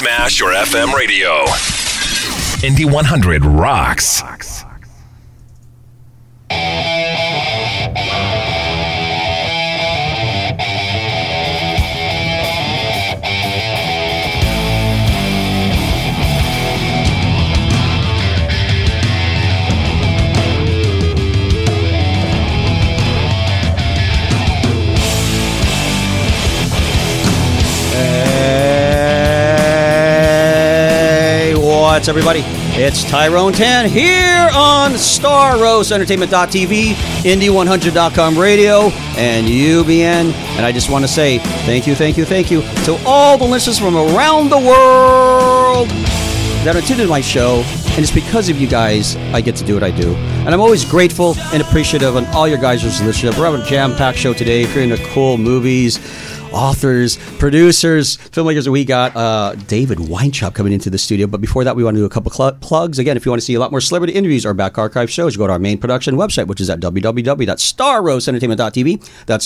Smash your FM radio. Indie 100 rocks. What's everybody? It's Tyrone Tan here on StarRoseEntertainment.tv, Indie100.com radio, and UBN. And I just want to say thank you to all the listeners from around the world that are tuned into my show. And it's because of you guys I get to do what I do. And I'm always grateful and appreciative of all your guys' listenership. We're having a jam-packed show today. If you're into cool movies, authors, producers, filmmakers. We got David Weintraub coming into the studio. But before that, we want to do a couple plugs. Again, if you want to see a lot more celebrity interviews or back archive shows, go to our main production website, which is at www.starroseEntertainment.tv. That's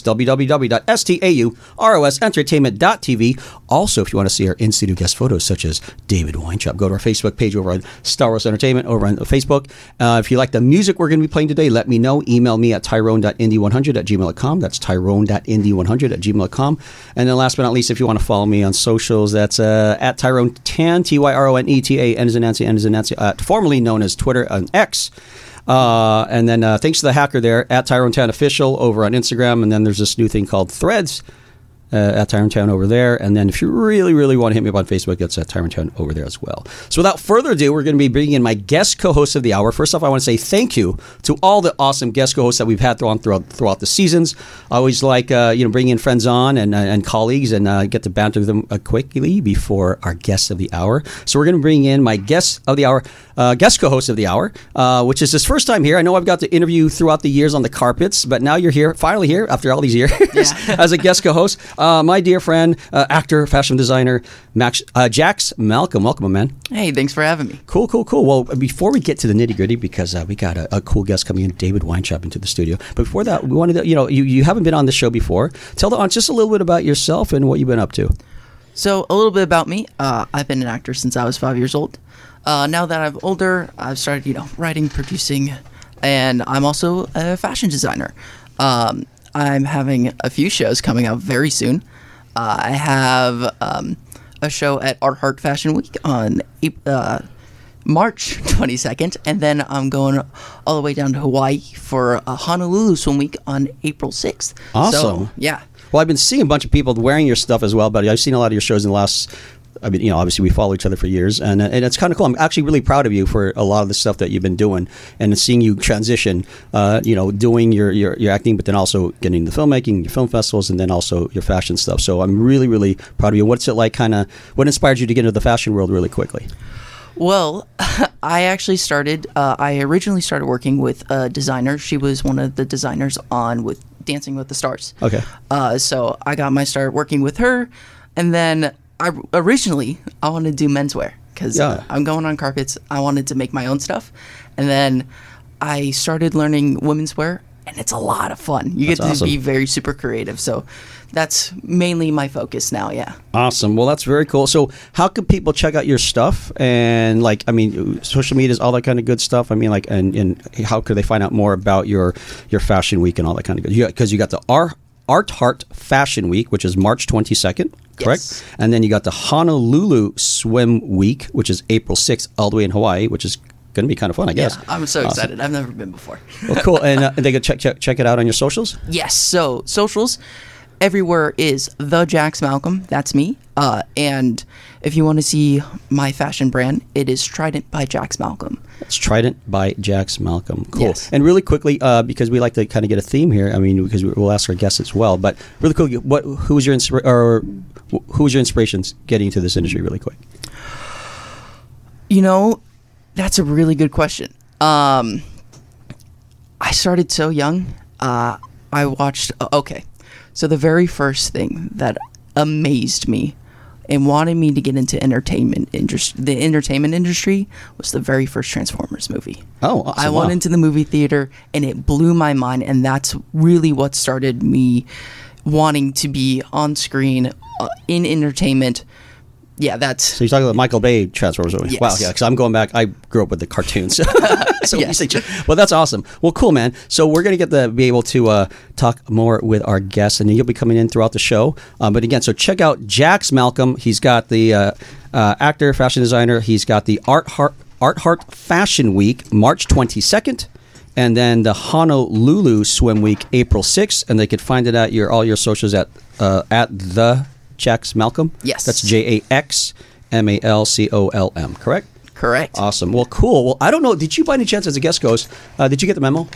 www.starroseEntertainment.tv. Also, if you want to see our in-studio guest photos, such as David Weintraub, go to our Facebook page over on Star Rose Entertainment over on Facebook. If you like the music we're going to be playing today, let me know. Email me at tyrone.indie100@gmail.com. That's tyrone.indie100@gmail.com. And then last but not least, if you want to follow me on socials, that's at Tyrone Tan, TYRONETAN, N as in Nancy, formerly known as Twitter and X. And then thanks to the hacker there, at Tyrone Tan Official over on Instagram. And then there's this new thing called Threads. At Tyrone Town over there. And then if you really want to hit me up on Facebook, that's at Tyrone Town over there as well. So without further ado, we're going to be bringing in my guest co-host of the hour. First off, I want to say thank you to all the awesome guest co-hosts that we've had throughout the seasons. I always like bringing in friends on and colleagues and get to banter them quickly before our guest of the hour. So we're going to bring in my guest of the hour, guest co-host of the hour, which is his first time here. I know I've got to interview throughout the years on the carpets, but now you're here, finally here after all these years as a guest co-host. My dear friend, actor, fashion designer, Jax Malcolm. Welcome, man. Hey, thanks for having me. Cool. Well, before we get to the nitty-gritty, because we got a cool guest coming in, David Weintraub, into the studio. But before that, we wanted to, you haven't been on the show before. Tell the audience just a little bit about yourself and what you've been up to. So, a little bit about me. I've been an actor since I was 5 years old. Now that I'm older, I've started, writing, producing, and I'm also a fashion designer. I'm having a few shows coming out very soon. I have a show at Art Heart Fashion Week on March 22nd, and then I'm going all the way down to Hawaii for Honolulu Swim Week on April 6th. Awesome. So, yeah. Well, I've been seeing a bunch of people wearing your stuff as well, but I've seen a lot of your shows in the last... obviously we follow each other for years, and it's kind of cool. I'm actually really proud of you for a lot of the stuff that you've been doing, and seeing you transition, doing your acting, but then also getting into filmmaking, your film festivals, and then also your fashion stuff. So I'm really, really proud of you. What's it like, what inspired you to get into the fashion world really quickly? Well, I originally started working with a designer. She was one of the designers on with Dancing with the Stars. Okay. So I got my start working with her, and then I wanted to do menswear because I'm going on carpets. I wanted to make my own stuff. And then I started learning women's wear, and it's a lot of fun. You get to be very super creative. So that's mainly my focus now, yeah. Awesome. Well, that's very cool. So how can people check out your stuff? And social medias, all that kind of good stuff. And how could they find out more about your fashion week and all that kind of good? Because you got the Art Heart Fashion Week, which is March 22nd. Correct? Yes. And then you got the Honolulu Swim Week, which is April 6th, all the way in Hawaii, which is going to be kind of fun, I guess. Yeah, I'm so excited. I've never been before. Well, cool. And they can check it out on your socials? Yes. So, socials, everywhere is The Jax Malcolm. That's me. And if you want to see my fashion brand, it is Trident by Jax Malcolm. It's Trident by Jax Malcolm. Cool. Yes. And really quickly, because we like to kind of get a theme here, because we'll ask our guests as well, but really quickly, who was your inspirations getting into this industry really quick? That's a really good question. I started so young. I watched... Okay. So the very first thing that amazed me and wanted me to get into the entertainment industry was the very first Transformers movie. Oh, awesome. I went into the movie theater, and it blew my mind, and that's really what started me wanting to be on screen in entertainment Yeah, that's So you're talking about Michael Bay Transformers movie? Yes. Wow, yeah, because I'm going back. I grew up with the cartoons. So Yes. well, that's awesome. Well, cool, man. So we're going to be able to talk more with our guests, and you'll be coming in throughout the show. But again, so check out Jax Malcolm. He's got the actor, fashion designer. He's got the Art Heart Fashion Week, March 22nd. And then the Honolulu Swim Week, April 6th. And they could find it at all your socials at the Jax Malcolm. Yes. That's JAXMALCOLM, correct? correct. Awesome. Well, cool. Well, I don't know. Did you, by any chance, as a guest host, did you get the memo?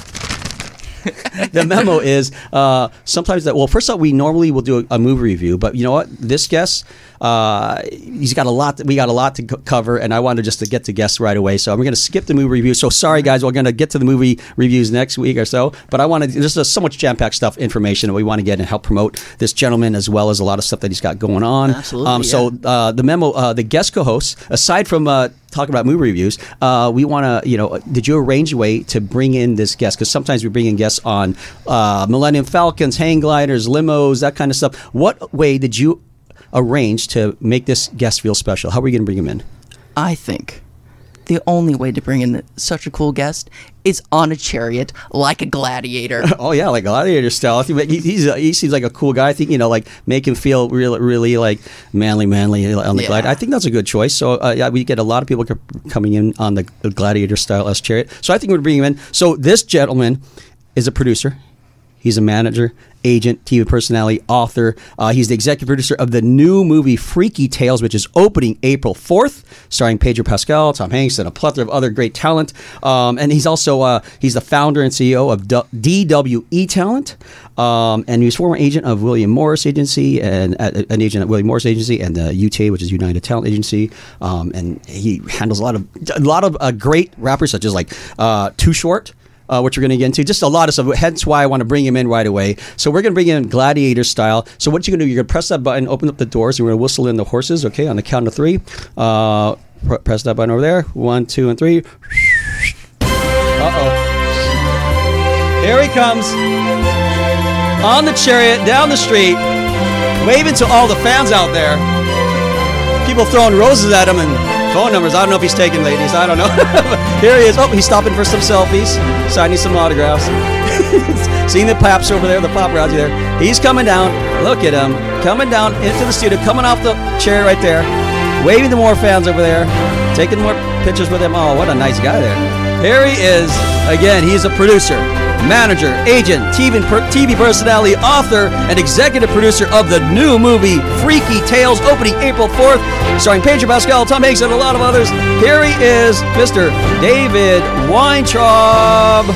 The memo is sometimes that. Well, first off, we normally will do a movie review, but you know what? This guest, he's got a lot. We got a lot to cover, and I wanted just to get to guests right away. So I'm going to skip the movie review. So sorry, guys. We're going to get to the movie reviews next week or so. But I wanted there's so much jam-packed stuff, information that we want to get and help promote this gentleman as well as a lot of stuff that he's got going on. Absolutely. So the memo, the guest co-hosts, aside from talking about movie reviews, we want to, did you arrange a way to bring in this guest? Because sometimes we bring in guests on Millennium Falcons, hang gliders, limos, that kind of stuff. What way did you arrange to make this guest feel special? How are we going to bring him in? I think the only way to bring in such a cool guest is on a chariot like a gladiator. Oh yeah, like gladiator style. I think he seems like a cool guy. I think like make him feel really like manly on the gladiator. I think that's a good choice. So yeah, we get a lot of people coming in on the gladiator style as chariot. So I think we're bringing him in. So this gentleman is a producer. He's a manager, agent, TV personality, author. He's the executive producer of the new movie Freaky Tales, which is opening April 4th, starring Pedro Pascal, Tom Hanks, and a plethora of other great talent. And he's also he's the founder and CEO of DWE Talent. And he was former agent of William Morris Agency and an agent at William Morris Agency and UTA, which is United Talent Agency. And he handles a lot of great rappers such as like Too Short. Which we're going to get into. Just a lot of stuff. Hence why I want to bring him in right away. So we're going to bring him in gladiator style. So what you're going to do, you're going to press that button, open up the doors, and we're going to whistle in the horses, okay, on the count of three. Press that button over there. 1, 2, and 3. Uh-oh. Here he comes. On the chariot, down the street, waving to all the fans out there. People throwing roses at him and phone numbers. I don't know if he's taking ladies. I don't know. Here he is. Oh, he's stopping for some selfies, signing some autographs. Seeing the paps over there, the paparazzi there. He's coming down. Look at him. Coming down into the studio, coming off the chair right there, waving to more fans over there, taking more pictures with him. Oh, what a nice guy there. Here he is. Again, he's a producer, manager, agent, TV personality, author, and executive producer of the new movie Freaky Tales, opening April 4th, starring Pedro Pascal, Tom Hanks, and a lot of others. Here he is, Mr. David Weintraub.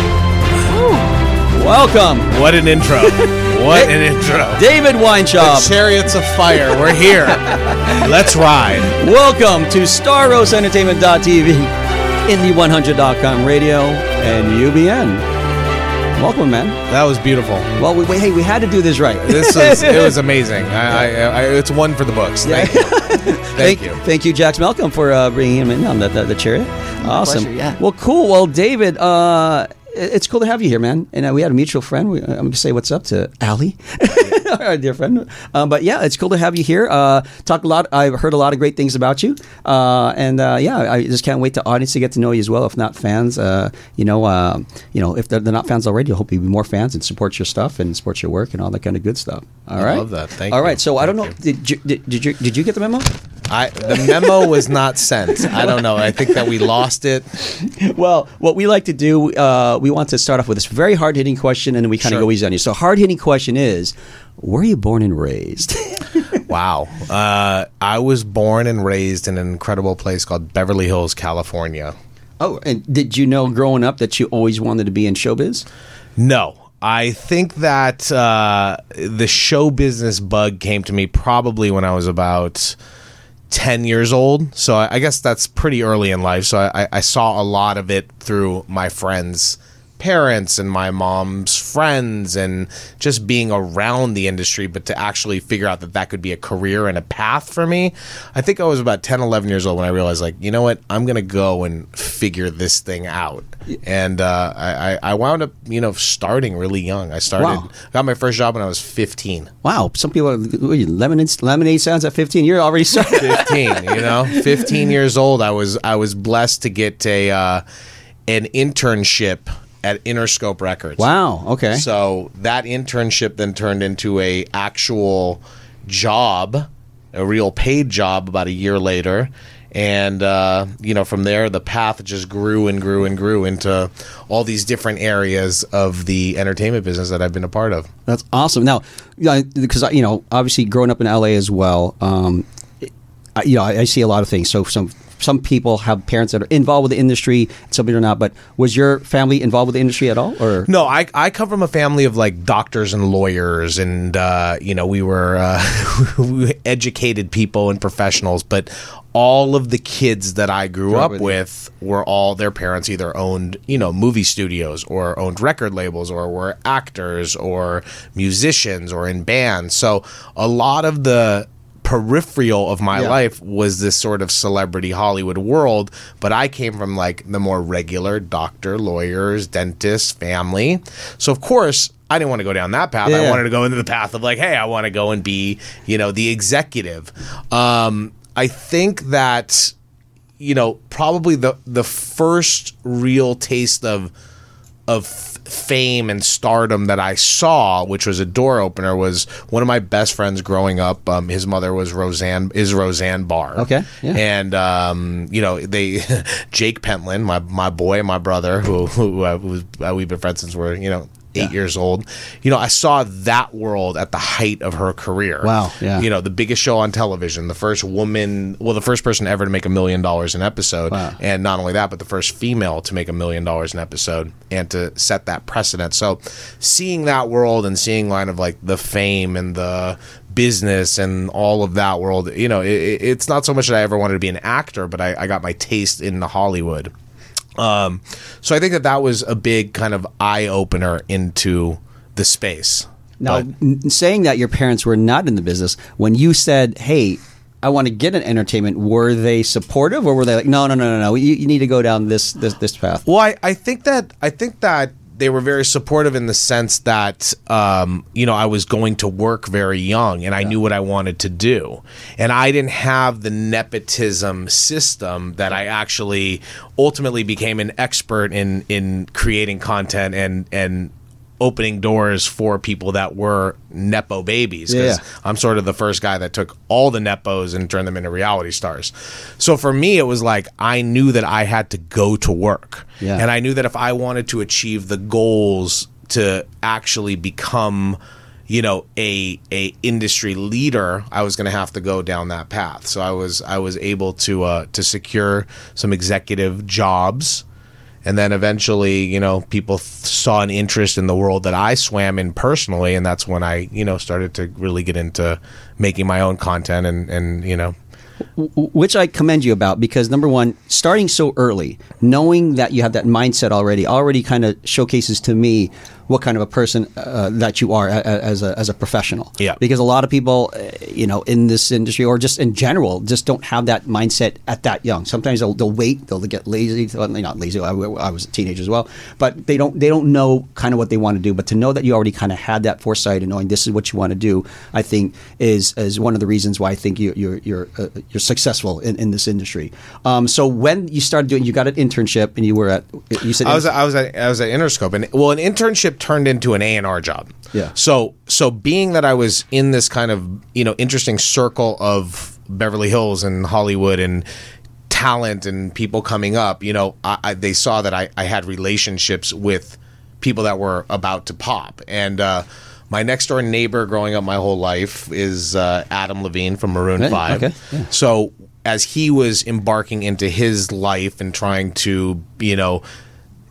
Welcome. What an intro. What an intro. David Weintraub. The Chariots of Fire. We're here. Let's ride. Welcome to StarRoseEntertainment.tv, Indie100.com radio, and UBN. Welcome, man. That was beautiful. Well, we had to do this right. It was amazing. It's one for the books. Thank you. Thank you. Thank you, Jax Malcolm, for bringing him in on the chariot. Awesome. Pleasure, yeah. Well, cool. Well, David, it's cool to have you here, man. And we had a mutual friend. I'm going to say what's up to Allie, our dear friend. But yeah, it's cool to have you here. Talk a lot. I've heard a lot of great things about you. Yeah, I just can't wait the audience to get to know you as well. If not fans, if they're not fans already, I hope you'll be more fans and support your stuff and support your work and all that kind of good stuff. All right. I love that. Thank you. All right. So I don't know. Did you get the memo? The memo was not sent. I don't know. I think that we lost it. Well, what we like to do, we want to start off with this very hard-hitting question, and then we kind of go easy on you. So hard-hitting question is, where are you born and raised? Wow. I was born and raised in an incredible place called Beverly Hills, California. Oh, and did you know growing up that you always wanted to be in showbiz? No. I think that the show business bug came to me probably when I was about 10 years old. So I guess that's pretty early in life. So I saw a lot of it through my friends' parents and my mom's friends and just being around the industry, but to actually figure out that could be a career and a path for me. I think I was about 10, 11 years old when I realized, like, you know what, I'm going to go and figure this thing out. And I wound up, starting really young. Got my first job when I was 15. Wow. Some people are lemonade sounds at 15. You're already starting. 15, 15 years old. I was blessed to get an internship at Interscope Records. Wow. Okay. So that internship then turned into a actual job, a real paid job about a year later. And, from there, the path just grew and grew and grew into all these different areas of the entertainment business that I've been a part of. That's awesome. Now, because, obviously growing up in LA as well, I see a lot of things. So some people have parents that are involved with the industry, some people are not. But was your family involved with the industry at all? Or no, I come from a family of like doctors and lawyers, and we were educated people and professionals. But all of the kids that I grew up with were all their parents either owned movie studios or owned record labels or were actors or musicians or in bands. So a lot of the peripheral of my life was this sort of celebrity Hollywood world, but I came from like the more regular doctor, lawyers, dentists, family. So of course I didn't want to go down that path. I wanted to go into the path of like, hey, I want to go and be, the executive. I think that, probably the first real taste of fame and stardom that I saw, which was a door opener, was one of my best friends growing up. His mother was Roseanne Barr. Okay. Yeah. And Jake Pentland, my boy, my brother, who we've been friends since we're 8 years old. I saw that world at the height of her career. Wow. Yeah. The biggest show on television, the first person ever to make $1 million an episode. Wow. And not only that, but the first female to make $1 million an episode and to set that precedent. So seeing that world and seeing kind of like the fame and the business and all of that world, it's not so much that I ever wanted to be an actor, but I got my taste into Hollywood. So I think that was a big kind of eye-opener into the space. Now, saying that your parents were not in the business, when you said, hey, I want to get an entertainment, were they supportive or were they like, no, you need to go down this path? Well, I think that they were very supportive in the sense that, I was going to work very young and I knew what I wanted to do. And I didn't have the nepotism system that I actually ultimately became an expert in creating content and opening doors for people that were Nepo babies. Because I'm sort of the first guy that took all the Nepos and turned them into reality stars. So for me, it was like I knew that I had to go to work. Yeah. And I knew that if I wanted to achieve the goals to actually become, a industry leader, I was going to have to go down that path. So I was able to secure some executive jobs. And then eventually, people saw an interest in the world that I swam in personally, and that's when I, started to really get into making my own content and Which I commend you about, because number one, starting so early, knowing that you have that mindset already kind of showcases to me what kind of a person that you are as a professional. Yeah. Because a lot of people, in this industry or just in general, just don't have that mindset at that young. Sometimes they'll wait, they'll get lazy. Well, not lazy. I was a teenager as well, but they don't know kind of what they want to do. But to know that you already kind of had that foresight and knowing this is what you want to do, I think is one of the reasons why I think you're successful in this industry. So when you started doing, you got an internship, and you were at, you said I was at Interscope, and an internship turned into an A&R job. Yeah. So being that I was in this kind of interesting circle of Beverly Hills and Hollywood and talent and people coming up, they saw that I had relationships with people that were about to pop. And my next door neighbor growing up my whole life is Adam Levine from Maroon 5. Okay. Yeah. So as he was embarking into his life and trying to,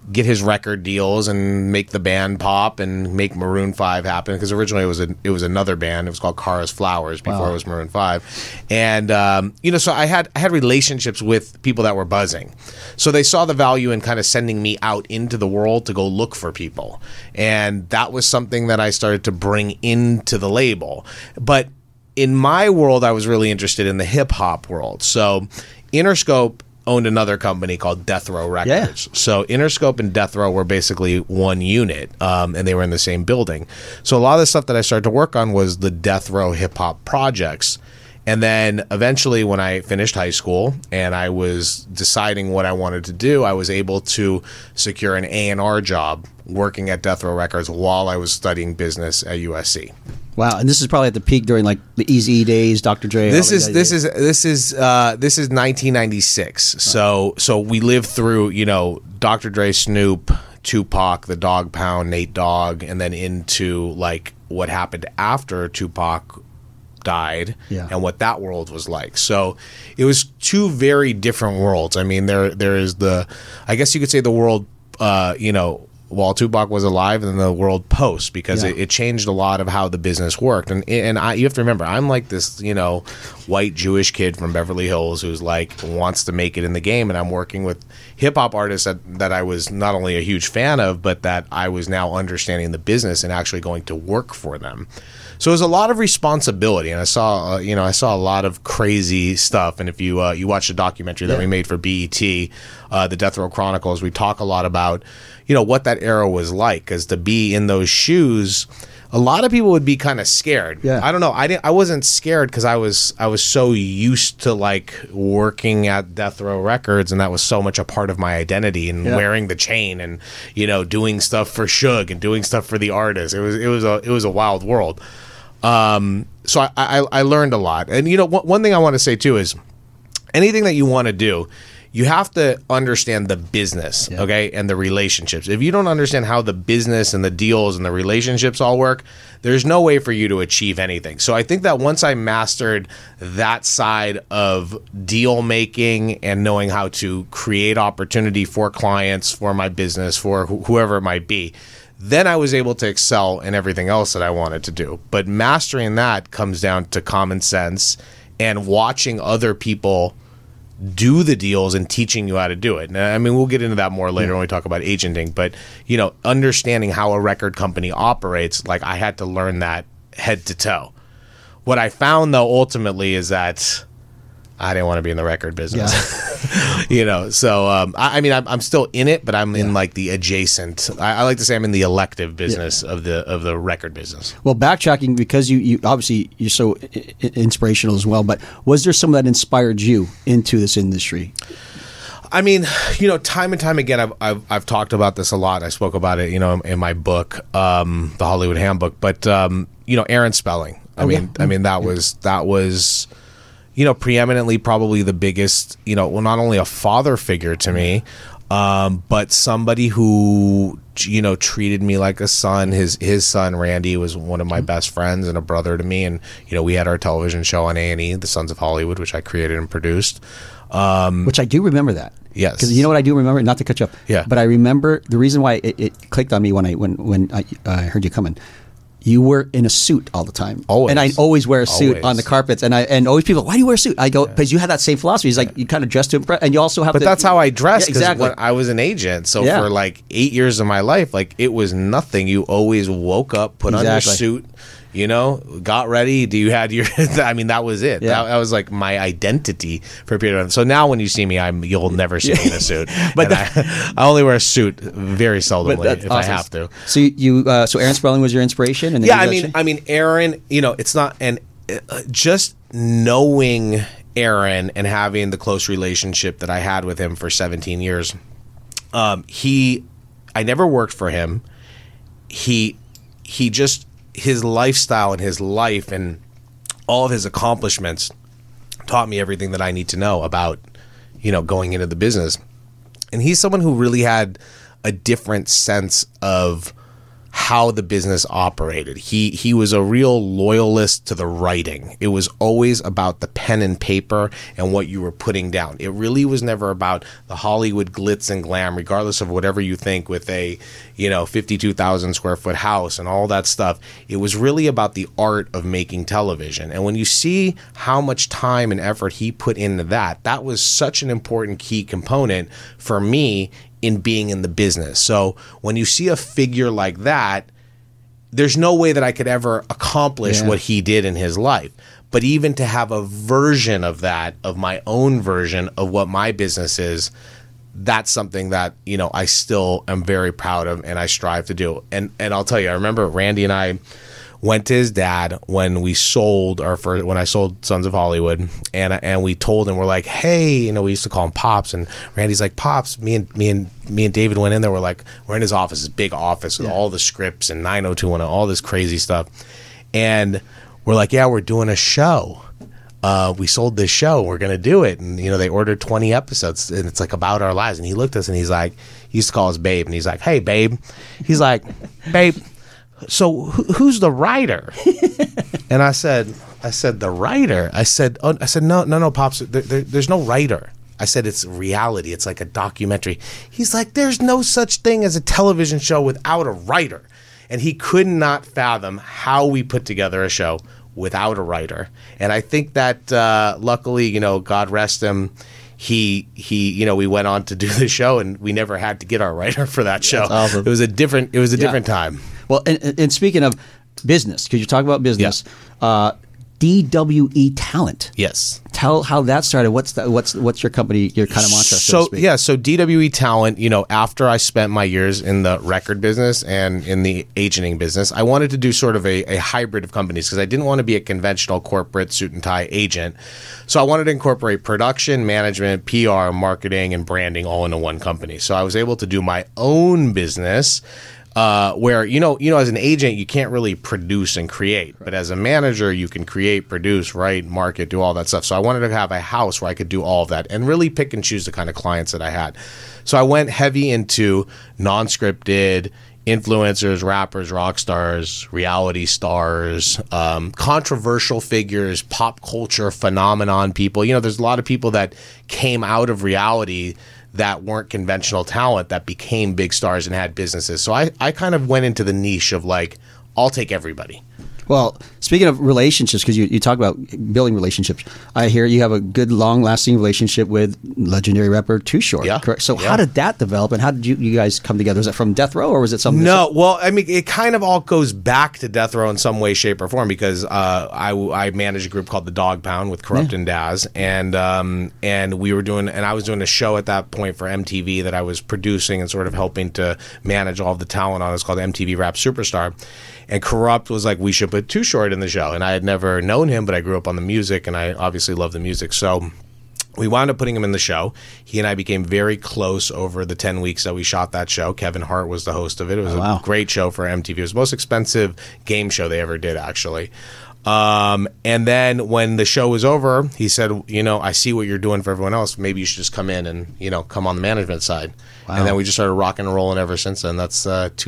get his record deals and make the band pop and make Maroon 5 happen, because originally it was another band. It was called Cars Flowers before it was Maroon 5. And so I had relationships with people that were buzzing. So they saw the value in kind of sending me out into the world to go look for people. And that was something that I started to bring into the label. But in my world, I was really interested in the hip hop world. So Interscope owned another company called Death Row Records. Yeah. So Interscope and Death Row were basically one unit, and they were in the same building. So a lot of the stuff that I started to work on was the Death Row hip hop projects. And then eventually when I finished high school and I was deciding what I wanted to do, I was able to secure an A&R job working at Death Row Records while I was studying business at USC. Wow, and this is probably at the peak during like the Eazy days, Dr. Dre. This is 1996. So we lived through, Dr. Dre, Snoop, Tupac, the Dog Pound, Nate Dogg, and then into like what happened after Tupac died and what that world was like. So it was two very different worlds. I mean, there is I guess you could say the world, while Tupac was alive, and then the world post, because it changed a lot of how the business worked. And you have to remember, I'm like this, white Jewish kid from Beverly Hills who's like wants to make it in the game, and I'm working with hip hop artists that I was not only a huge fan of, but that I was now understanding the business and actually going to work for them. So it was a lot of responsibility, and I saw a lot of crazy stuff. And if you watch the documentary that we made for BET, the Death Row Chronicles, we talk a lot about what that era was like, because to be in those shoes, a lot of people would be kind of scared. Yeah. I don't know. I wasn't scared because I was so used to like working at Death Row Records, and that was so much a part of my identity, and wearing the chain, and doing stuff for Suge and doing stuff for the artist. It was a wild world. So I learned a lot. And one thing I want to say too is anything that you want to do, you have to understand the business, okay, and the relationships. If you don't understand how the business and the deals and the relationships all work, there's no way for you to achieve anything. So I think that once I mastered that side of deal making and knowing how to create opportunity for clients, for my business, for whoever it might be, then I was able to excel in everything else that I wanted to do. But mastering that comes down to common sense and watching other people do the deals and teaching you how to do it. Now, I mean, we'll get into that more later when we talk about agenting, but understanding how a record company operates, like I had to learn that head to toe. What I found though ultimately is that I didn't want to be in the record business. So I'm still in it, but I'm in like the adjacent. I like to say I'm in the elective business of the record business. Well, backtracking, because you obviously you're so inspirational as well, but was there someone that inspired you into this industry? I mean, time and time again, I've talked about this a lot. I spoke about it, in my book, The Hollywood Handbook. But Aaron Spelling. I mean that was. Preeminently probably the biggest, not only a father figure to me, but somebody who, treated me like a son. His son, Randy, was one of my best friends and a brother to me. And, we had our television show on A&E, The Sons of Hollywood, which I created and produced. Which I do remember that. Yes. Because you know what I do remember? Not to cut you up. Yeah. But I remember the reason why it clicked on me when I heard you coming. You were in a suit all the time. Always. And I always wear a suit on the carpets. And always people, why do you wear a suit? I go, because you have that same philosophy. It's like you kind of dress to impress. And you also have But that's how I dress, because exactly. when I was an agent. So for like 8 years of my life, like it was nothing. You always woke up, put on your suit, got ready. That was it. Yeah. That was like my identity for a period of time. So now when you see me, you'll never see me in a suit. But I only wear a suit very seldomly if I have to. So so Aaron Spelling was your inspiration? And then I mean, Aaron, it's not, and just knowing Aaron and having the close relationship that I had with him for 17 years, I never worked for him. He just, his lifestyle and his life and all of his accomplishments taught me everything that I need to know about, going into the business. And he's someone who really had a different sense of how the business operated. He was a real loyalist to the writing. It was always about the pen and paper and what you were putting down. It really was never about the Hollywood glitz and glam, regardless of whatever you think with a 52,000 square foot house and all that stuff. It was really about the art of making television. And when you see how much time and effort he put into that, that was such an important key component for me in being in the business. So when you see a figure like that, there's no way that I could ever accomplish what he did in his life. But even to have a version of that, of my own version of what my business is, that's something that, I still am very proud of and I strive to do. And I'll tell you, I remember Randy and I went to his dad when we sold when I sold Sons of Hollywood, and we told him, we're like, hey, we used to call him Pops, and Randy's like, Pops, me and David went in there, we're in his office, his big office with all the scripts and 90210, all this crazy stuff, and we're like, yeah, we're doing a show. We sold this show, we're gonna do it, and they ordered 20 episodes, and it's like about our lives. And he looked at us and he's like, he used to call us Babe, and he's like, hey Babe, he's like, Babe, so who's the writer? And I said, the writer? I said, no, Pops, there's no writer. I said, it's reality. It's like a documentary. He's like, there's no such thing as a television show without a writer. And he could not fathom how we put together a show without a writer. And I think that luckily, God rest him, he we went on to do the show, and we never had to get our writer for that show. That's awesome. It was a different time. Well, and speaking of business, because you talk about business, DWE Talent. Yes. Tell how that started. What's your company, your kind of mantra, so to speak? Yeah, so DWE Talent, after I spent my years in the record business and in the agenting business, I wanted to do sort of a hybrid of companies because I didn't want to be a conventional corporate suit and tie agent. So I wanted to incorporate production, management, PR, marketing, and branding all into one company. So I was able to do my own business, where as an agent you can't really produce and create, but as a manager you can create, produce, write, market, do all that stuff. So I wanted to have a house where I could do all of that and really pick and choose the kind of clients that I had. So I went heavy into non-scripted influencers, rappers, rock stars, reality stars, controversial figures, pop culture phenomenon people. There's a lot of people that came out of reality that weren't conventional talent that became big stars and had businesses. So I kind of went into the niche of like, I'll take everybody. Well, speaking of relationships, because you talk about building relationships, I hear you have a good, long-lasting relationship with legendary rapper Too Short. Yeah, correct. So how did that develop, and how did you guys come together? Was it from Death Row, or was it something? No, well, I mean, it kind of all goes back to Death Row in some way, shape, or form, because I managed a group called the Dog Pound with Corrupt and Daz, and we were doing, and I was doing a show at that point for MTV that I was producing and sort of helping to manage all of the talent on. It's called MTV Rap Superstar. And Corrupt was like, we should put Too Short in the show. And I had never known him, but I grew up on the music, and I obviously love the music. So we wound up putting him in the show. He and I became very close over the 10 weeks that we shot that show. Kevin Hart was the host of it. It was a great show for MTV. It was the most expensive game show they ever did, actually. And then when the show was over, he said, I see what you're doing for everyone else. Maybe you should just come in and, come on the management side. Wow. And then we just started rocking and rolling ever since then. That's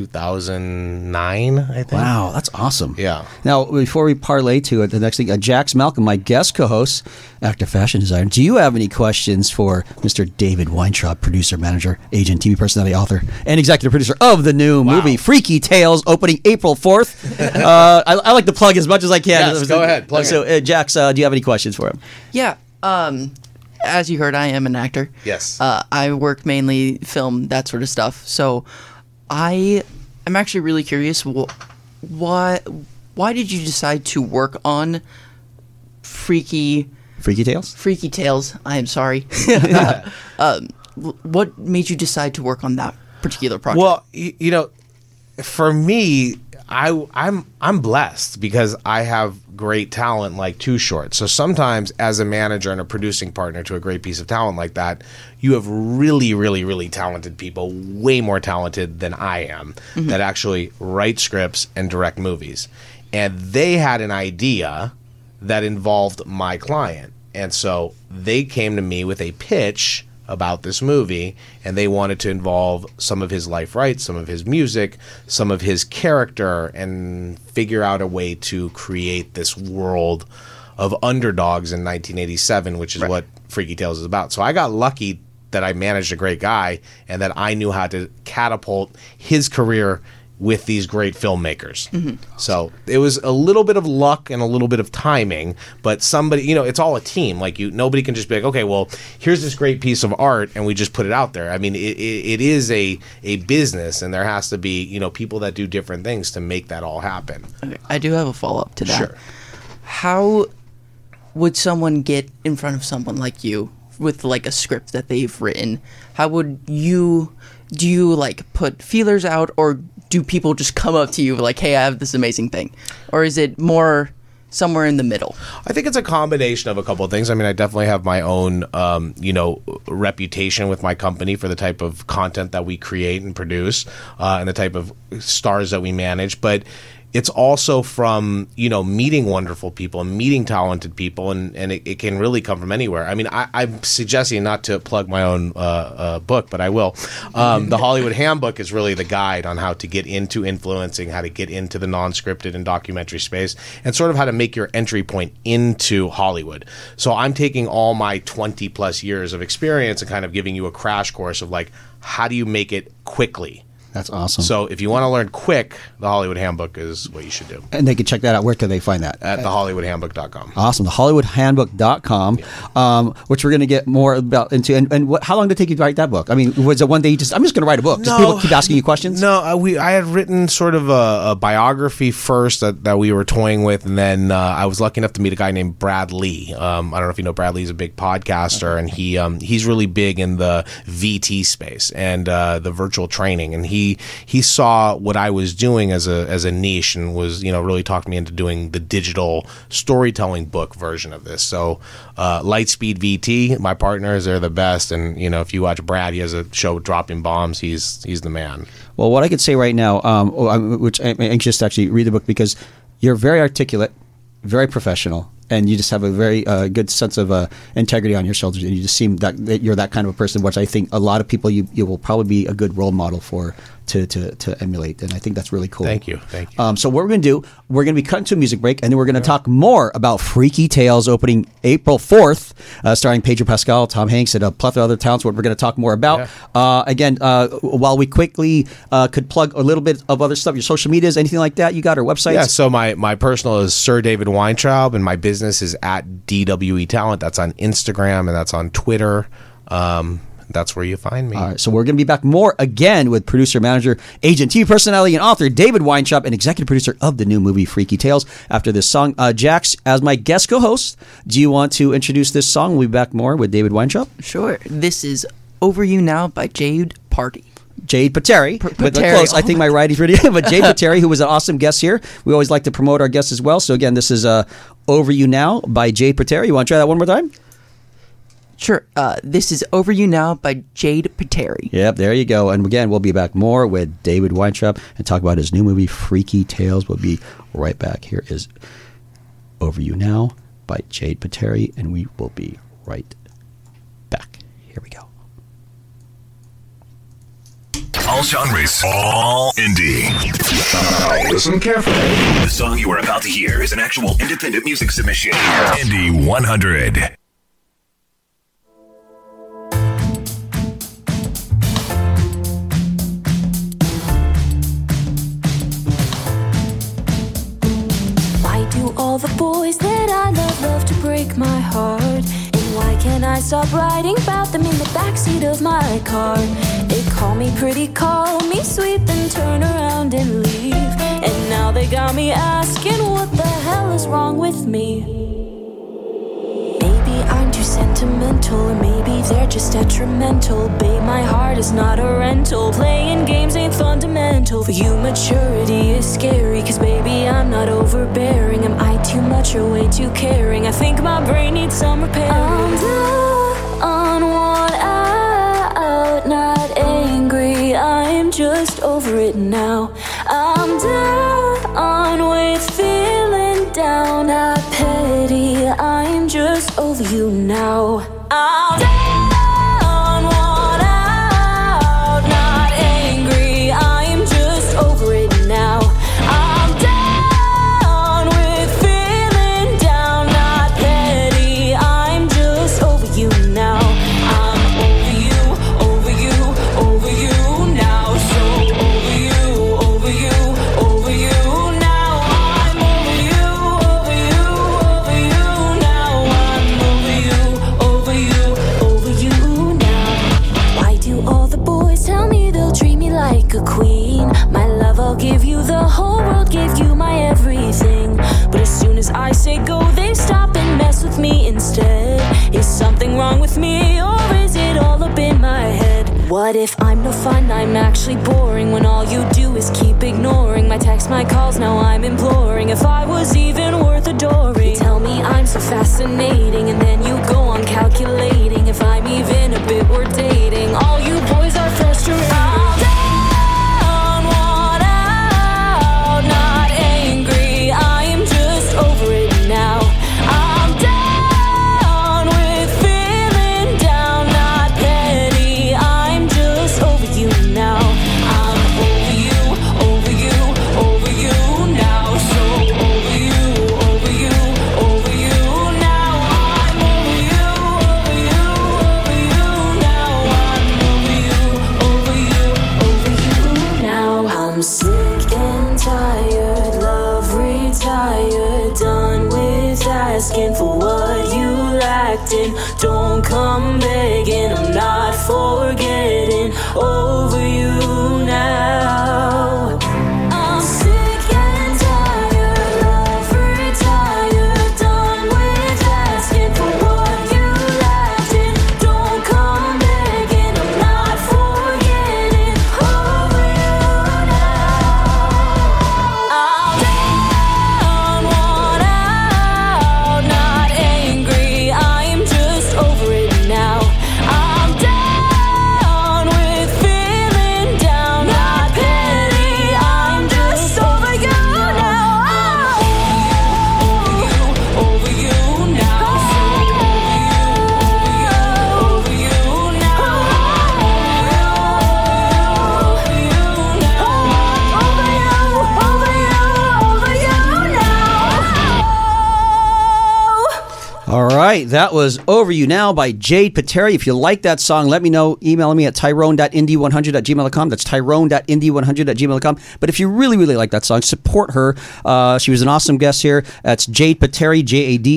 2009, I think. Wow, that's awesome. Yeah. Now, before we parlay to it, the next thing, Jax Malcolm, my guest co-host, actor, fashion designer, do you have any questions for Mr. David Weintraub, producer, manager, agent, TV personality, author, and executive producer of the new movie Freaky Tales, opening April 4th? I like to plug as much as I can. Yes, go ahead. Plug so, Jax, do you have any questions for him? Yeah. As you heard, I am an actor. Yes. I work mainly film, that sort of stuff. So I'm actually really curious, why did you decide to work on Freaky Tales? Freaky Tales. I am sorry. What made you decide to work on that particular project? Well, for me, I'm blessed because I have great talent like Too Short. So sometimes as a manager and a producing partner to a great piece of talent like that, you have really, really, really talented people, way more talented than I am, that actually write scripts and direct movies. And they had an idea that involved my client. And so they came to me with a pitch about this movie, and they wanted to involve some of his life rights, some of his music, some of his character, and figure out a way to create this world of underdogs in 1987, which is what Freaky Tales is about. So I got lucky that I managed a great guy and that I knew how to catapult his career with these great filmmakers. So it was a little bit of luck and a little bit of timing, but somebody, you know, it's all a team. Like nobody can just be like, okay, well, here's this great piece of art and we just put it out there. I mean, it is a business, and there has to be, you know, people that do different things to make that all happen. Okay, I do have a follow-up to that. Sure. How would someone get in front of someone like you with like a script that they've written? How would you like put feelers out, or do people just come up to you like, hey, I have this amazing thing? Or is it more somewhere in the middle? I think it's a combination of a couple of things. I mean, I definitely have my own, reputation with my company for the type of content that we create and produce, and the type of stars that we manage. But it's also from, you know, meeting wonderful people and meeting talented people, and it can really come from anywhere. I mean, I'm suggesting not to plug my own book, but I will. The Hollywood Handbook is really the guide on how to get into influencing, how to get into the non-scripted and documentary space, and sort of how to make your entry point into Hollywood. So I'm taking all my 20 plus years of experience and kind of giving you a crash course of like, how do you make it quickly? That's awesome. So if you want to learn quick, the Hollywood Handbook is what you should do. And they can check that out. Where can they find that? At thehollywoodhandbook.com. Awesome. thehollywoodhandbook.com, which we're going to get more about into. And how long did it take you to write that book? I mean, was it one day I'm just going to write a book? Just people keep asking you questions? No, I had written sort of a biography first that we were toying with, and then I was lucky enough to meet a guy named Brad Lee. I don't know if you know Brad Lee. He's a big podcaster, and he's really big in the VT space and the virtual training, and he saw what I was doing as a niche, and was, you know, really talked me into doing the digital storytelling book version of this. So Lightspeed VT, my partners, they're the best, and you know, if you watch Brad, he has a show Dropping Bombs. He's the man. Well, what I could say right now, which I'm anxious to actually read the book, because you're very articulate, very professional, and you just have a very good sense of integrity on your shoulders, and you just seem that you're that kind of a person, which I think a lot of people you will probably be a good role model for to emulate, and I think that's really cool. Thank you. So what we're going to do, we're going to be cutting to a music break, and then we're going to talk more about Freaky Tales opening April 4th, starring Pedro Pascal, Tom Hanks, and a plethora of other talents, what we're going to talk more about. Again, while we quickly could plug a little bit of other stuff, your social medias, anything like that, you got our websites? Yeah, so my personal is Sir David Weintraub, and my business is at DWE Talent. That's on Instagram, and that's on Twitter. That's where you find me. All right, so we're going to be back more again with producer, manager, agent, TV personality, and author David Weintraub, and executive producer of the new movie Freaky Tales. After this song, Jax, as my guest co-host, do you want to introduce this song? We'll be back more with David Weintraub. Sure. This is Over You Now by Jade Pateri. Jade Pateri. Pateri. Close. I think my writing's pretty good. But Jade Pateri, who was an awesome guest here. We always like to promote our guests as well. So again, this is Over You Now by Jade Pateri. You want to try that one more time? Sure. This is Over You Now by Jade Pateri. Yep, there you go. And again, we'll be back more with David Weintraub and talk about his new movie, Freaky Tales. We'll be right back. Here is Over You Now by Jade Pateri, and we will be right back. Here we go. All genres, all indie. Now listen carefully. The song you are about to hear is an actual independent music submission. Indie 100. All the boys that I love to break my heart. And why can't I stop writing about them in the backseat of my car? They call me pretty, call me sweet, then turn around and leave. And now they got me asking what the hell is wrong with me. Maybe I'm too sentimental, or maybe they're just detrimental. Babe, my heart is not a rental. Playing games ain't fundamental. For you, maturity is scary, cause baby, I'm not overbearing. Am I too much or way too caring? I think my brain needs some repairing. I'm done, worn out, not angry. I'm just over it now. I'm done with feeling down, not petty. I'm just over you now. I'm done they stop and mess with me instead? Is something wrong with me, or is it all up in my head? What if I'm no fun, I'm actually boring, when all you do is keep ignoring my texts, my calls, now I'm imploring if I was even worth adoring. You tell me I'm so fascinating, and then you go on calculating if I'm even a bit worth dating. All you boys are frustrated. I'm down, worn out, not angry, I am just over it now. I'm down with feeling down, not petty, I'm just over you now. I'm over you, over you, over you now. So over you, over you, over you now. I'm over you, over you, over you now. I'm over you, over you, over you now. I'm sick and tired, love retired, done with asking for what you lacked, and don't come begging, I'm not forgetting, over you now. I'm sick and tired, love retired, done with asking for what you lacked, and don't come begging, I'm not forgetting, over you now. I'm down, worn out, not angry, I am just over it now. I'm down with feeling down, not petty, I'm just over you now. Over you now. Over you now. Over you now. Over you now. All right, that was Over You Now by Jade Pateri. If you like that song, let me know. Email me at tyrone.indie100@gmail.com. That's tyrone.indie100@gmail.com. But if you really, really like that song, support her. She was an awesome guest here. That's Jade Pateri,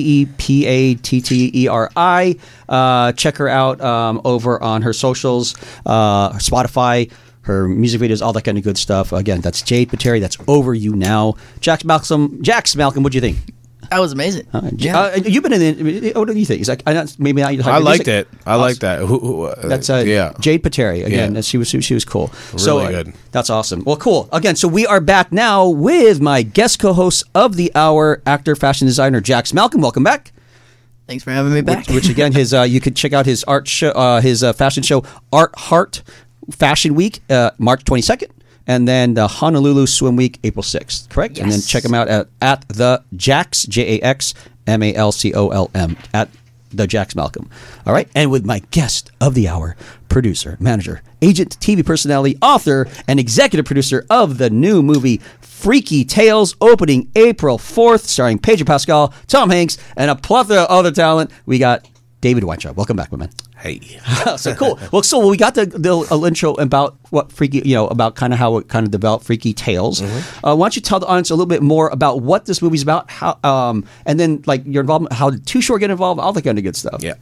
JadePatteri. Check her out over on her socials, Spotify, her music videos, all that kind of good stuff. Again, that's Jade Pateri. That's Over You Now. Jax Malcolm, what do you think? That was amazing. You've been in the. What do you think? He's like, maybe I liked it. I liked that. That's yeah. Jade Pateri again. Yeah. She was cool. Really good. That's awesome. Well, cool. Again, so we are back now with my guest co-host of the hour, actor, fashion designer Jax Malcolm. Welcome back. Thanks for having me back. Which again, his you could check out his art show, his fashion show, Art Heart Fashion Week, March 22nd. And then the Honolulu Swim Week, April 6th, correct? Yes. And then check them out at the Jax, JAXMALCOLM, at the Jax Malcolm. All right? And with my guest of the hour, producer, manager, agent, TV personality, author, and executive producer of the new movie Freaky Tales, opening April 4th, starring Pedro Pascal, Tom Hanks, and a plethora of other talent. We got David Weintraub. Welcome back, my man. Hey. So cool. Well, we got the intro about what Freaky, about kind of how it kind of developed Freaky Tales. Mm-hmm. Why don't you tell the audience a little bit more about what this movie's about, how, and then like your involvement, how did Too Short get involved, all that kind of good stuff. Yeah.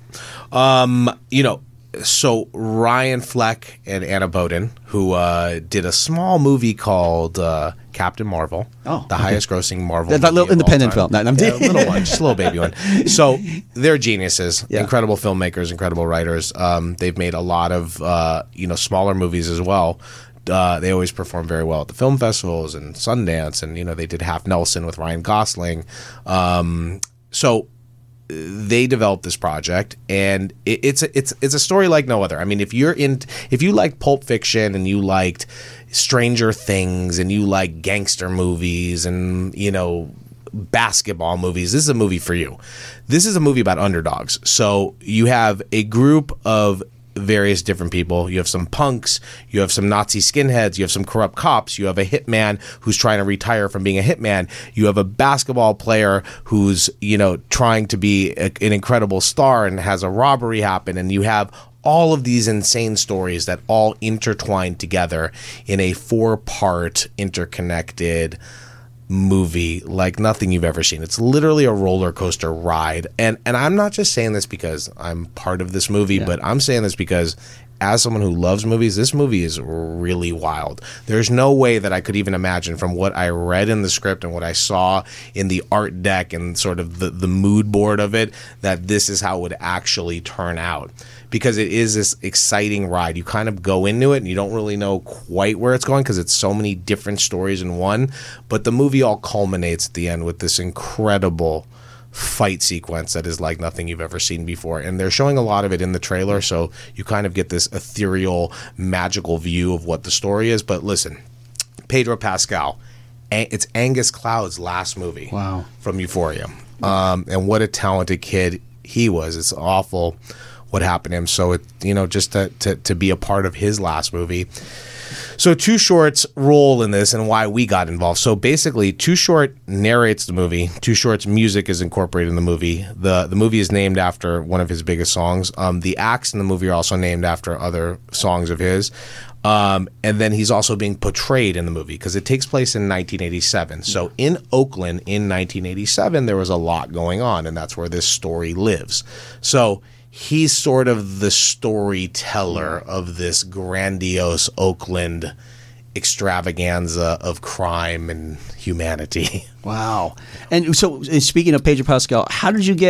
So Ryan Fleck and Anna Boden, who did a small movie called Captain Marvel, the highest grossing Marvel movie that little independent film. A little one, just a little baby one. So they're geniuses, incredible filmmakers, incredible writers. They've made a lot of smaller movies as well. They always perform very well at the film festivals and Sundance, and they did Half Nelson with Ryan Gosling. So they developed this project, and it's a story like no other. I mean, if you like Pulp Fiction and you liked Stranger Things and you like gangster movies and basketball movies, this is a movie for you. This is a movie about underdogs. So you have a group of various different people. You have some punks, you have some Nazi skinheads, you have some corrupt cops, you have a hitman who's trying to retire from being a hitman, you have a basketball player who's trying to be an incredible star and has a robbery happen, and you have all of these insane stories that all intertwine together in a 4-part interconnected movie like nothing you've ever seen. It's literally a roller coaster ride. And I'm not just saying this because I'm part of this movie, but I'm saying this because as someone who loves movies, this movie is really wild. There's no way that I could even imagine from what I read in the script and what I saw in the art deck and sort of the mood board of it, that this is how it would actually turn out. Because it is this exciting ride. You kind of go into it and you don't really know quite where it's going because it's so many different stories in one. But the movie all culminates at the end with this incredible fight sequence that is like nothing you've ever seen before. And they're showing a lot of it in the trailer, so you kind of get this ethereal, magical view of what the story is. But listen, Pedro Pascal, it's Angus Cloud's last movie from Euphoria. And what a talented kid he was. It's awful what happened to him. So, just to be a part of his last movie. So Too Short's role in this and why we got involved. So basically, Too Short narrates the movie. Too Short's music is incorporated in the movie. The movie is named after one of his biggest songs. The acts in the movie are also named after other songs of his. And then he's also being portrayed in the movie because it takes place in 1987. So in Oakland in 1987, there was a lot going on, and that's where this story lives. So he's sort of the storyteller of this grandiose Oakland extravaganza of crime and humanity. Wow. And so speaking of Pedro Pascal, how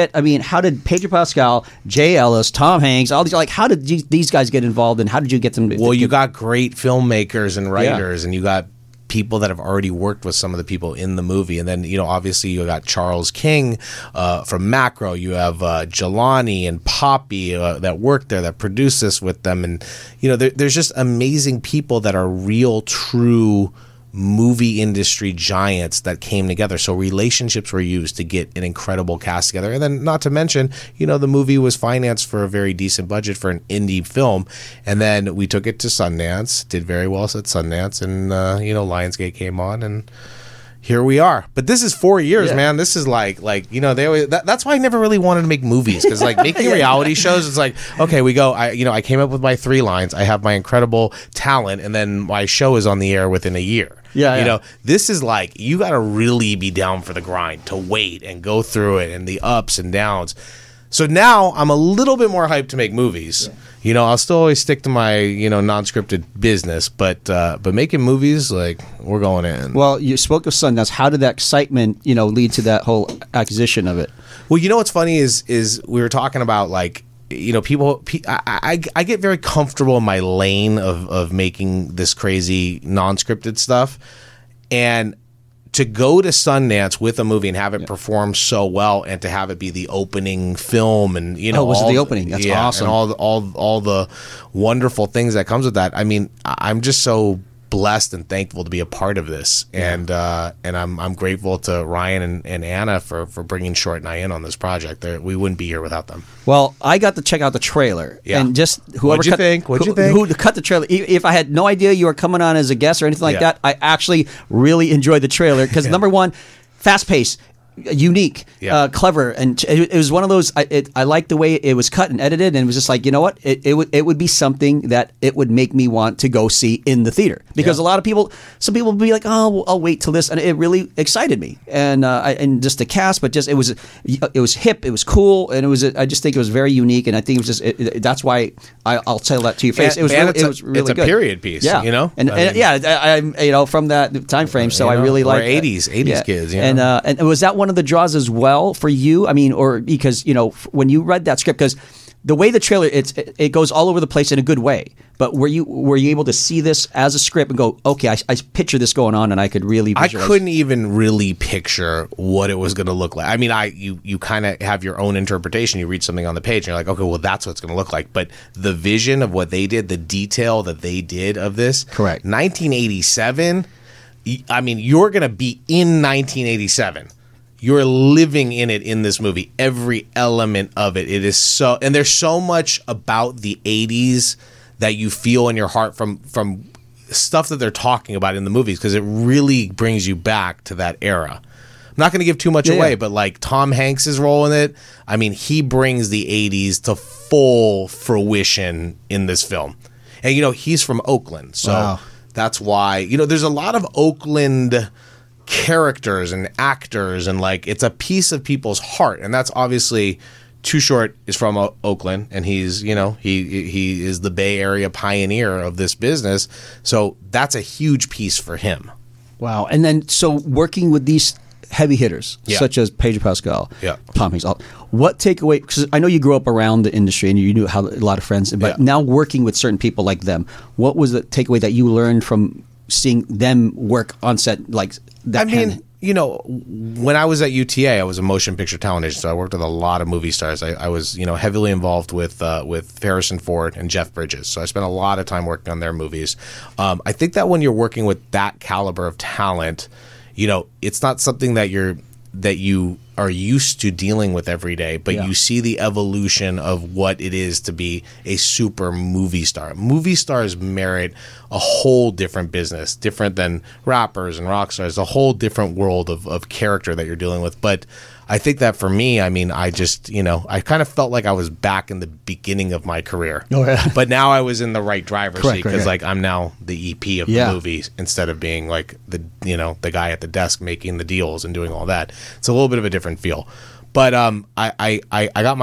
did Pedro Pascal, Jay Ellis, Tom Hanks, all these, how did these guys get involved and how did you get them? Well, you got great filmmakers and writers and you got people that have already worked with some of the people in the movie. And then, obviously you got Charles King from Macro. You have Jelani and Poppy that worked there, that produced this with them. And, there's just amazing people that are real, true movie industry giants that came together. So relationships were used to get an incredible cast together. And then not to mention, the movie was financed for a very decent budget for an indie film. And then we took it to Sundance, did very well at Sundance, and, Lionsgate came on and here we are. But this is 4 years, man. This is they always, that's why I never really wanted to make movies because making reality shows, it's okay, we go. I came up with my 3 lines. I have my incredible talent, and then my show is on the air within a year. This is you got to really be down for the grind to wait and go through it and the ups and downs. So now I'm a little bit more hyped to make movies. I'll still always stick to my, non-scripted business, but making movies, we're going in. Well, you spoke of Sundance. How did that excitement, lead to that whole acquisition of it? Well, what's funny is we were talking about people. I get very comfortable in my lane of making this crazy non-scripted stuff, and to go to Sundance with a movie and have it perform so well, and to have it be the opening film, and was it the opening? That's awesome. And all the wonderful things that comes with that. I mean, I'm just so blessed and thankful to be a part of this, and I'm grateful to Ryan and Anna for bringing Short and I in on this project. We wouldn't be here without them. Well, I got to check out the trailer, and just whoever What'd you think? Who cut the trailer? If I had no idea you were coming on as a guest or anything like that, I actually really enjoyed the trailer because number one, fast paced. Unique, clever, and it was one of those. I liked the way it was cut and edited, and it was just what it would be something that it would make me want to go see in the theater because some people would be like, oh, I'll wait till this, and it really excited me, and just the cast, but just it was hip, it was cool, and I just think it was very unique, and I think it was just that's why I'll tell that to your face. It was really it's a good. Period piece, and from that time frame, so I really like 80s kids, and was that one of the draws as well for you? I mean, or because when you read that script, because the way the trailer it goes all over the place in a good way. But were you able to see this as a script and go, okay, I picture this going on, and I could really visualize. I couldn't even really picture what it was going to look like. I mean, you kind of have your own interpretation. You read something on the page, and you're like, okay, well, that's what it's going to look like. But the vision of what they did, the detail that they did of this, correct, 1987. I mean, you're going to be in 1987. You're living in it in this movie. Every element of it. It is so, and there's so much about the 80s that you feel in your heart from stuff that they're talking about in the movies, because it really brings you back to that era. I'm not going to give too much away, but Tom Hanks' role in it, I mean, he brings the 80s to full fruition in this film. And, he's from Oakland, so that's why, there's a lot of Oakland characters and actors, and it's a piece of people's heart, and that's obviously Too Short is from Oakland, and he's, you know, he is the Bay Area pioneer of this business. So that's a huge piece for him. Wow. And then, so working with these heavy hitters, such as Pedro Pascal, Tom Hanks, what takeaway, because I know you grew up around the industry and you knew how a lot of friends, but now working with certain people like them, what was the takeaway that you learned from seeing them work on set like that? I mean, you know, when I was at UTA, I was a motion picture talent agent, so I worked with a lot of movie stars. I was, you know, heavily involved with Harrison Ford and Jeff Bridges, so I spent a lot of time working on their movies. I think that when you're working with that caliber of talent, you know, it's not something that you are used to dealing with every day, but you see the evolution of what it is to be a super movie star. Movie stars merit a whole different business, different than rappers and rock stars, a whole different world of character that you're dealing with. But I think that for me, I mean, I just, you know, I kind of felt like I was back in the beginning of my career. Oh, yeah. But now I was in the right driver's seat because, like, I'm now the EP of the movie instead of being like the, you know, the guy at the desk making the deals and doing all that. It's a little bit of a different feel. But I got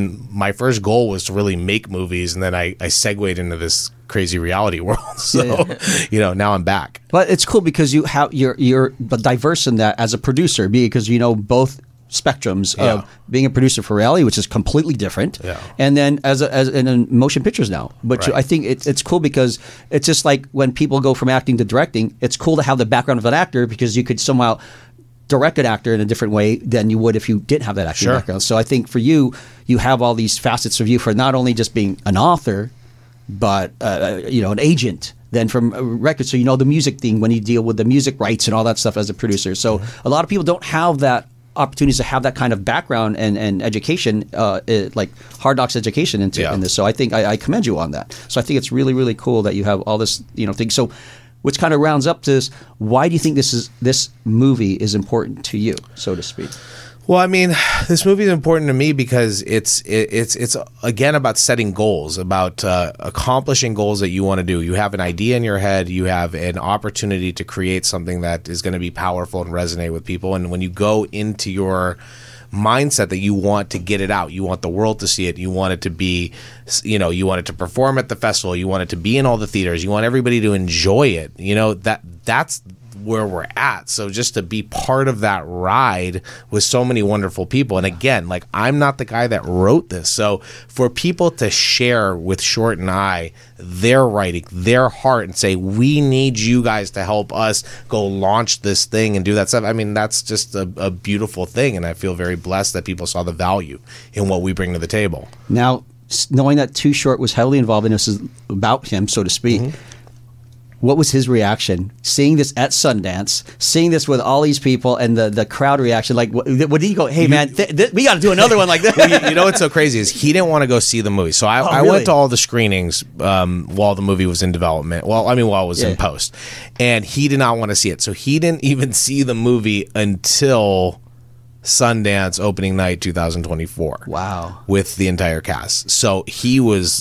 my first goal was to really make movies, and then I segued into this crazy reality world. So, you know, now I'm back. But it's cool because you have you're diverse in that as a producer, because you know both spectrums of being a producer for reality, which is completely different, and then as in motion pictures now. But I think it's cool because it's just like when people go from acting to directing, it's cool to have the background of an actor because you could somehow direct an actor in a different way than you would if you didn't have that acting background. So I think for you have all these facets of you for not only just being an author, but you know, an agent. Then from a record, so you know the music thing when you deal with the music rights and all that stuff as a producer. So a lot of people don't have that opportunities to have that kind of background and education, like hard knocks education in this. So I think I commend you on that. So I think it's really, really cool that you have all this, you know, thing. So which kind of rounds up to this, why do you think this movie is important to you, so to speak? Well, I mean, this movie is important to me because it's again about setting goals, about accomplishing goals that you want to do. You have an idea in your head. You have an opportunity to create something that is going to be powerful and resonate with people. And when you go into your mindset that you want to get it out, you want the world to see it, you want it to be, you know, you want it to perform at the festival, you want it to be in all the theaters, you want everybody to enjoy it. You know, that's where we're at. So just to be part of that ride with so many wonderful people. And again, like, I'm not the guy that wrote this. So for people to share with Short and I their writing, their heart, and say, we need you guys to help us go launch this thing and do that stuff. I mean, that's just a beautiful thing. And I feel very blessed that people saw the value in what we bring to the table. Now, knowing that Too Short was heavily involved in this, is about him, so to speak. What was his reaction seeing this at Sundance, seeing this with all these people and the crowd reaction? Like, what did he go, hey, man, we got to do another one like that? Well, you know what's so crazy is he didn't want to go see the movie. So I went to all the screenings while the movie was in development. Well, I mean, while it was in post. And he did not want to see it. So he didn't even see the movie until Sundance opening night 2024. Wow. With the entire cast. So he was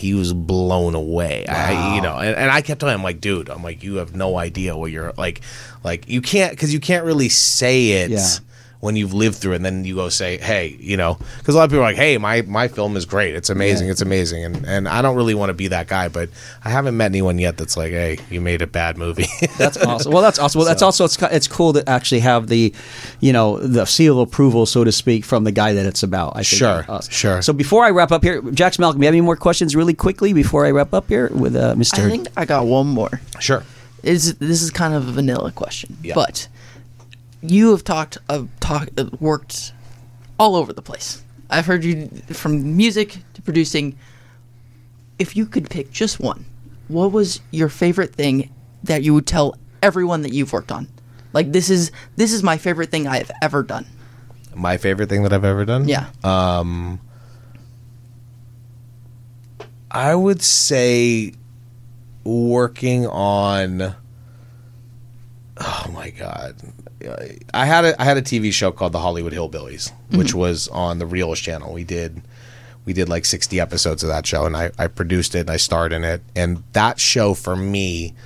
blown away. Wow. You know, and I kept telling him, like, dude, I'm like, you have no idea what you're like you can't, because you can't really say it when you've lived through it, and then you go say, hey, you know, because a lot of people are like, hey, my film is great, it's amazing, it's amazing, and I don't really want to be that guy, but I haven't met anyone yet that's like, hey, you made a bad movie. That's awesome. Well, that's awesome. Well, that's also, it's cool to actually have the, you know, the seal of approval, so to speak, from the guy that it's about. I think. Sure. So before I wrap up here, Jackson Malcolm, you have any more questions really quickly before I wrap up here with Mr. I think I got one more. Sure. This is kind of a vanilla question, but you have worked all over the place. I've heard you from music to producing. If you could pick just one, what was your favorite thing that you would tell everyone that you've worked on? Like, this is my favorite thing I've ever done. My favorite thing that I've ever done? Yeah. I would say working on, oh my God, I had a TV show called The Hollywood Hillbillies, which was on the Reels channel. We did like 60 episodes of that show, and I produced it and I starred in it. And that show for me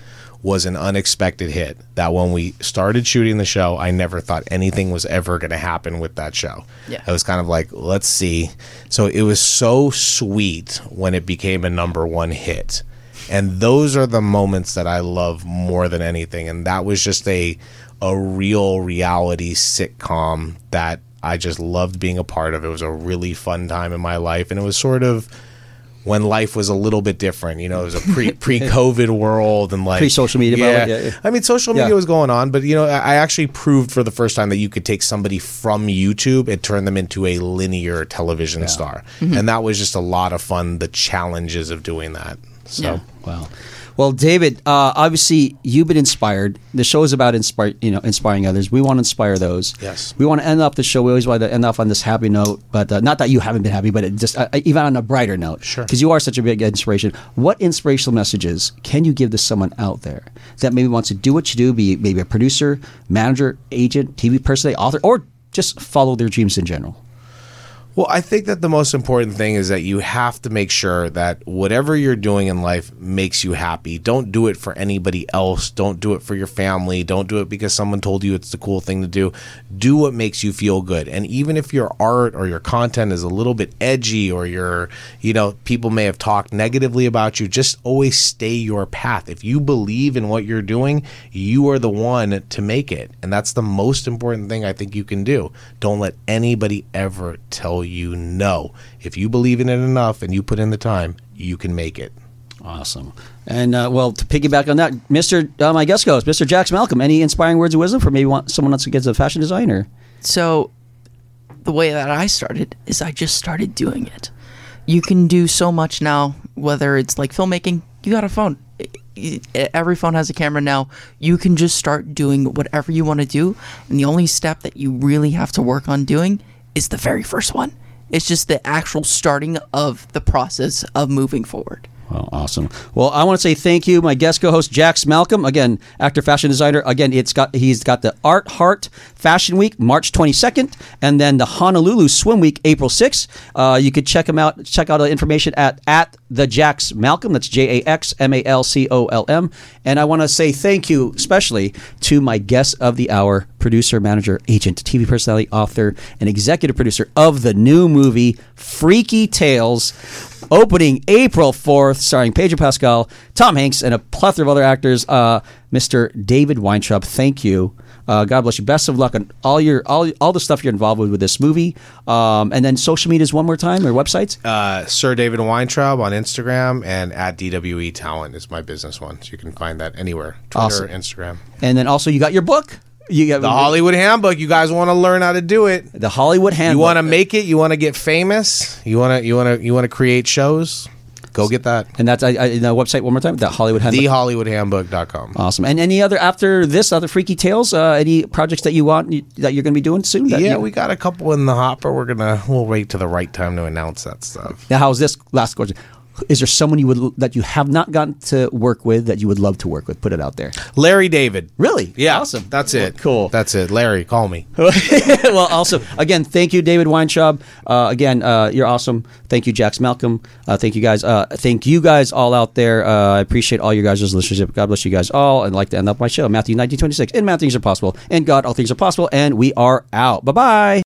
was an unexpected hit. That when we started shooting the show, I never thought anything was ever going to happen with that show. Yeah. I was kind of like, let's see. So it was so sweet when it became a #1 hit. And those are the moments that I love more than anything. And that was just a real reality sitcom that I just loved being a part of. It was a really fun time in my life. And it was sort of when life was a little bit different. You know, it was a pre-COVID world and like Pre-social media, Yeah. yeah. I mean, social media Yeah. was going on, but you know, I actually proved for the first time that you could take somebody from YouTube and turn them into a linear television star. And that was just a lot of fun, the challenges of doing that. So Yeah. Wow. Well, David, obviously you've been inspired. The show is about inspiring others. We want to inspire those. Yes. We want to end up the show. We always want to end off on this happy note, but not that you haven't been happy, but it just even on a brighter note. Sure. Because you are such a big inspiration. What inspirational messages can you give to someone out there that maybe wants to do what you do, be maybe a producer, manager, agent, TV personality, author, or just follow their dreams in general? Well, I think that the most important thing is that you have to make sure that whatever you're doing in life makes you happy. Don't do it for anybody else. Don't do it for your family. Don't do it because someone told you it's the cool thing to do. Do what makes you feel good. And even if your art or your content is a little bit edgy or people may have talked negatively about you, just always stay your path. If you believe in what you're doing, you are the one to make it. And that's the most important thing I think you can do. Don't let anybody ever tell you no. If you believe in it enough and you put in the time, you can make it. Awesome. And well, to piggyback on that, my guest host, Mr. Jax Malcolm, any inspiring words of wisdom for maybe someone else who gets a fashion designer? So the way that I started is I just started doing it. You can do so much now, whether it's like filmmaking, you got a phone. Every phone has a camera now. You can just start doing whatever you want to do. And the only step that you really have to work on doing is the very first one. It's just the actual starting of the process of moving forward. Well, awesome. Well, I want to say thank you, my guest co-host Jax Malcolm. Again, actor, fashion designer. Again, he's got the Art Heart Fashion Week, March 22nd, and then the Honolulu Swim Week, April 6th. You could check him out. Check out the information at the Jax Malcolm. That's JAXMALCOLM. And I want to say thank you, especially to my guest of the hour, producer, manager, agent, TV personality, author, and executive producer of the new movie Freaky Tales, opening April 4th, starring Pedro Pascal, Tom Hanks, and a plethora of other actors. Mr. David Weintraub, thank you. God bless you. Best of luck on all the stuff you're involved with this movie. And then social medias one more time, or websites? Sir David Weintraub on Instagram, and at DWE Talent is my business one. So you can find that anywhere. Twitter, Awesome. Instagram. And then also you got your book. You got The Hollywood Handbook. You guys want to learn how to do it. The Hollywood Handbook. You want to make it. You want to get famous. You want to create shows. Go get that. And that's the website one more time. The Hollywood Handbook. TheHollywoodHandbook.com. Awesome. And any other after other Freaky Tales? Any projects that you're going to be doing soon? We got a couple in the hopper. We'll wait to the right time to announce that stuff. Now, how's this last question? Is there someone that you have not gotten to work with that you would love to work with? Put it out there. Larry David. Really? Yeah. Awesome. That's it. Cool. That's it. Larry, call me. Well, also, again, thank you, David Weintraub. You're awesome. Thank you, Jax Malcolm. Thank you guys. Thank you guys all out there. I appreciate all you guys' listenership. God bless you guys all. I'd like to end up my show. Matthew 19:26. In man, things are possible. In God, all things are possible. And we are out. Bye-bye.